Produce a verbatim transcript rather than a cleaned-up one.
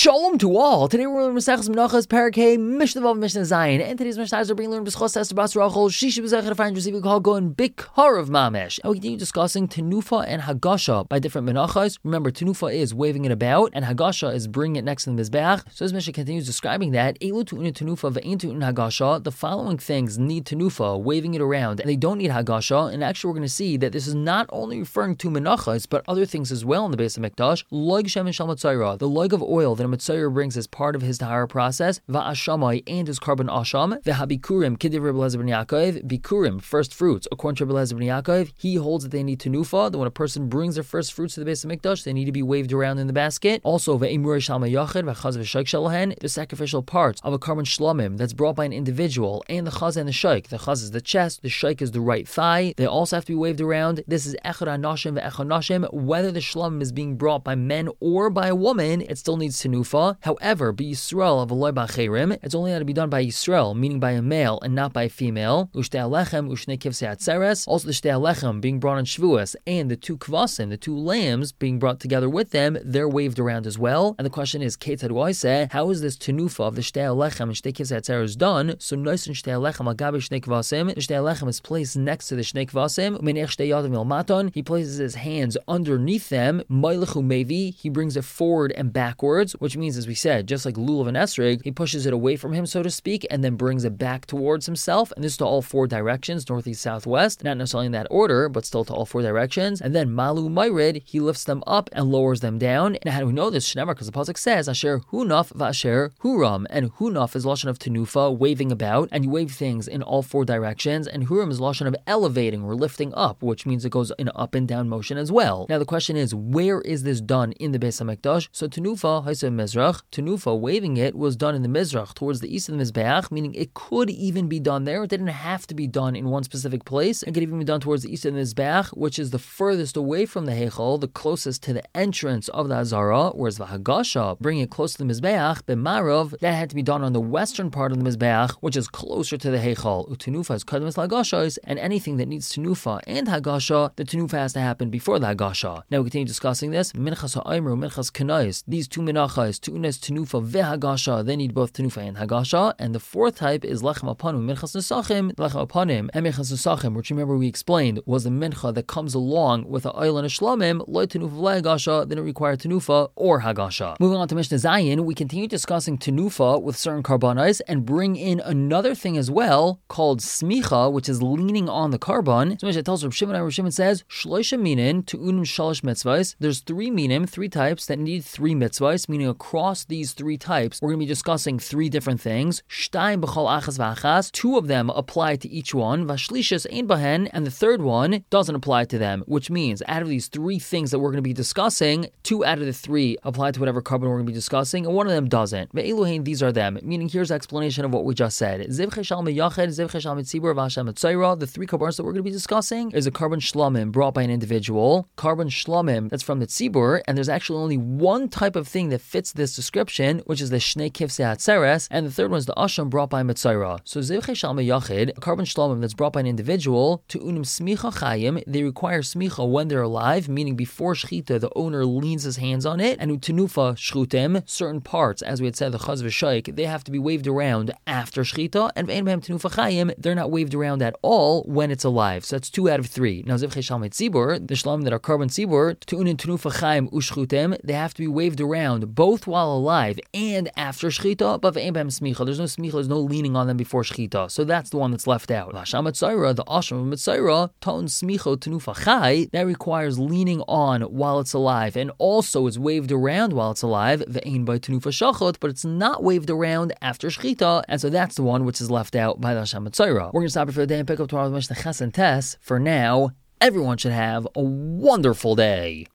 Shalom to all. Today we're learning Maseches Menachos Parakeh Mishnah Vav Mishnah Zayin, and today's Mishnah is being learned B'schos Esther Bas Rachel Shisha B'zechah to find receiving call going Bikar of Mamesh. And we continue discussing Tenufa and Hagasha by different Menachos. Remember, Tenufa is waving it about, and Hagasha is bringing it next to the Mizbeach. So this Mishnah continues describing that Elu Tu'un Tenufa Ve'ein Tu'un Hagasha. The following things need Tenufa, waving it around, and they don't need Hagasha. And actually, we're going to see that this is not only referring to Menachos, but other things as well in the base of Mikdash. Loig Shemen Shal Matzayra, the loig of oil that a Matzayer brings as part of his tahara process, va'ashamai, and his carbon asham, v'habikurim, kiddiv Rebbe Eliezer ben Yaakov, bikurim, first fruits, according to Rebbe Eliezer ben Yaakov, he holds that they need tenufa, that when a person brings their first fruits to the base of Mikdash, they need to be waved around in the basket. Also, ve'imurei shalma yachid, v'chaz v'shaik shalahen, the sacrificial parts of a carbon shlamim that's brought by an individual, and the chaz and the shaik. The chaz is the chest, the shaik is the right thigh. They also have to be waved around. This is echad hanashim ve'echad nashim. Whether the shlamim is being brought by men or by a woman, it still needs tenufa. However, by Yisrael of Eloi B'Acherim, it's only had to be done by Yisrael, meaning by a male and not by a female. Ushtei alechem, ushnei kivsei atzeres. Also, the shtei alechem being brought on Shavuos, and the two kvasim, the two lambs being brought together with them, they're waved around as well. And the question is, Kate say, how is this tenufa of the shtei alechem and shtei kivsei atzeres done? So nois and shtei alechem agabe shnei kvasim. The shtei alechem is placed next to the shnei kvasim. Umenech shtei yadav milmaton. He places his hands underneath them. Meilechu mevi. He brings it forward and backwards, which means, as we said, just like lulav and esrog, he pushes it away from him, so to speak, and then brings it back towards himself. And this is to all four directions, northeast, southwest, not necessarily in that order, but still to all four directions. And then malu myrid, he lifts them up and lowers them down. And how do we know this? Shneimar, because the pasuk says asher hunaf v'asher huram, and hunaf is lashon of tenufa, waving about, and you wave things in all four directions. And huram is lashon of elevating or lifting up, which means it goes in up and down motion as well. Now the question is, where is this done in the Beis HaMikdash? So tenufa haisa mizrach, tenufa waving it was done in the Mizrach, towards the east of the Mizbeach, meaning it could even be done there. It didn't have to be done in one specific place. It could even be done towards the east of the Mizbeach, which is the furthest away from the Heichal, the closest to the entrance of the Azara, whereas the Hagasha, bringing it close to the Mizbeach, B'Marav, that had to be done on the western part of the Mizbeach, which is closer to the Heichal. Utenufa is Kadmas Hagashas, and anything that needs Tenufa and Hagasha, the Tenufa has to happen before the Hagasha. Now we continue discussing this. Minchas Ha'aymer, Minchas Kanais, these two Menachas, Tu'unes Tenufa veHagasha, they need both Tenufa and Hagasha. And the fourth type is Lechem Apanim, Minchas Nesachim, Lechem Apanim, and Minchas Nesachim, which remember we explained was the Mincha that comes along with a Oil and a Shlamim, Loi Tenufa veHagasha, they don't require Tenufa or Hagasha. Moving on to Mishnah Zayin, we continue discussing Tenufa with certain karbanos and bring in another thing as well called Smicha, which is leaning on the carbon. So Mishnah tells Rav Shimon, and Rav Shimon says, Shloisha minin Tu'unim Shalosh mitzvahs. There's three minim, three types that need three mitzvahs, meaning across these three types, we're going to be discussing three different things. Shtayim b'chol achas v'achas. Two of them apply to each one. Vashlishas ein bahen, and the third one doesn't apply to them, which means out of these three things that we're going to be discussing, two out of the three apply to whatever carbon we're going to be discussing, and one of them doesn't. Ve'eluhain, these are them. Meaning, here's the explanation of what we just said. Zivche shal meyached, zivche shal mitzibur, v'hashem mitzayra. The three carbons that we're going to be discussing is a carbon shlamim brought by an individual, carbon shlamim that's from the tzibur, and there's actually only one type of thing that fits this description, which is the shnei kivsei atzeres, and the third one is the asham brought by mitzayra. So zivche shal meyachid, a carbon shlamim that's brought by an individual, to unim smicha chayim, they require smicha when they're alive, meaning before shchita, the owner leans his hands on it, and utenufa shchutim, certain parts, as we had said, the chaz v'shaik, they have to be waved around after shchita, and ve'en behem tenufa chayim, they're not waved around at all when it's alive. So that's two out of three. Now zivche shal mitzibur, the shlamim that are carbon tzibur, to unim tenufa chayim ushchutim, they have to be waved around both while alive and after shchita, but ve'en behem smicha, there's no smicha, there's no leaning on them before shchita. So that's the one that's left out. Hasham mitzayra, the asham of mitzayra, ton smicho tenufa chai, that requires leaning on while it's alive, and also is waved around while it's alive, ve'ein by tenufa shachot, but it's not waved around after shchita, and so that's the one which is left out by the Hasham mitzayra. We're going to stop here for the day and pick up tomorrow with Mishnah Ches and Tes. For now, everyone should have a wonderful day.